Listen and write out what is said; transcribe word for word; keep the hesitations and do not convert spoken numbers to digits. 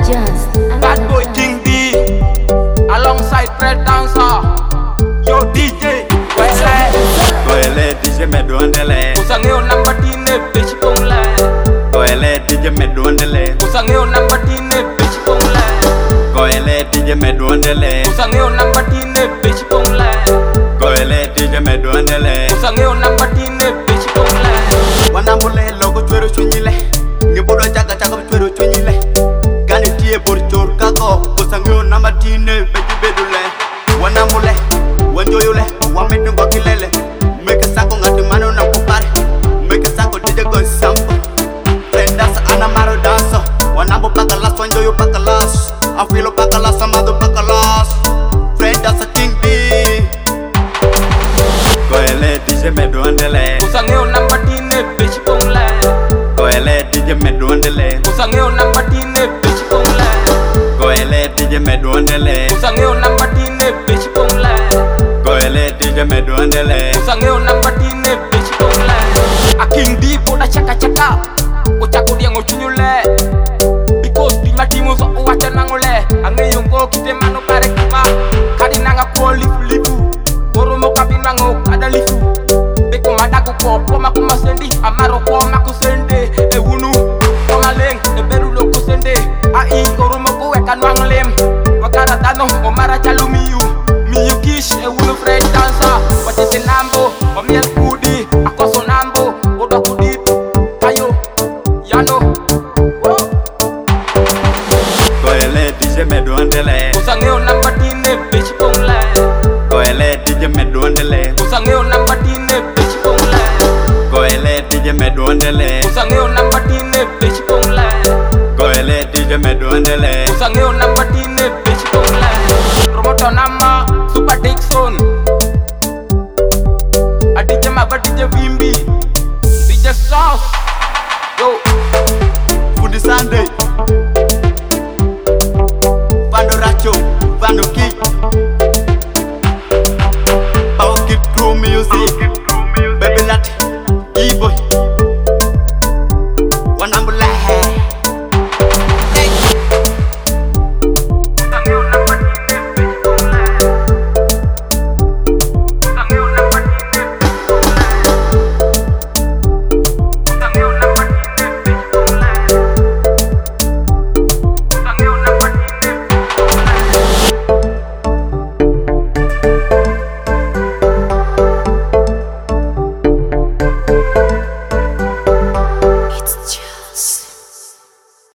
Just Bad boy King D alongside Fred Dancer. Yo D J Goele Goele D J medondele Usangeo number tine bitch kongle Goele D J medondele Usangeo number tine bitch kongle Goele D J medondele Usangeo number tine bitch kongle Goele D J medondele Usangeo number tine bitch kongle Wanambule logo twero chunyile Ngibudo chaka chaka twero chunyile Gani tie burchur kako Usangeo number tine beji bedule Wanambule wanjoyule wamedungo kilele Meke sako ngati mano na kupare Meke sako D J gon sampo Prendas anamaro danso Wanambo paka las wanjoyo paka las Afilo paka las amado paka las Prendas King D Goele D J medondele Usangeo number tine bitch kongle Goele D J medondele Usangeo number tine bitch kongle Goele D J medondele Usangeo number tine bitch kongle Goele D J medondele Usangeo number tine bitch kongle A King D boda chaka chaka Ochako dia ngochunyule Because di matimu so uwacha nangole Ange yungo kite mano kare kuma Kadi nanga po lifu lifu Oro mo kapi nango kada lifu Beko madaku ko poma kuma sendi Amaro ko maku sende E wunu Koma leng E beru loko sende A i koro mo ko weka nwang lem Wakara tano Omara chalu miyu Miyu kish E wunu Fred Dancer Watete nambo Omiel kudi Akoso nambo Oda kudip Ayo Yano Woo Goele D J medondele Usangeo number tine bitch kongle Goele D J medondele Usangeo number tine bitch kongle Goele D J medondele Usangeo number tine bitch kongle Goele D J medondele Usangeo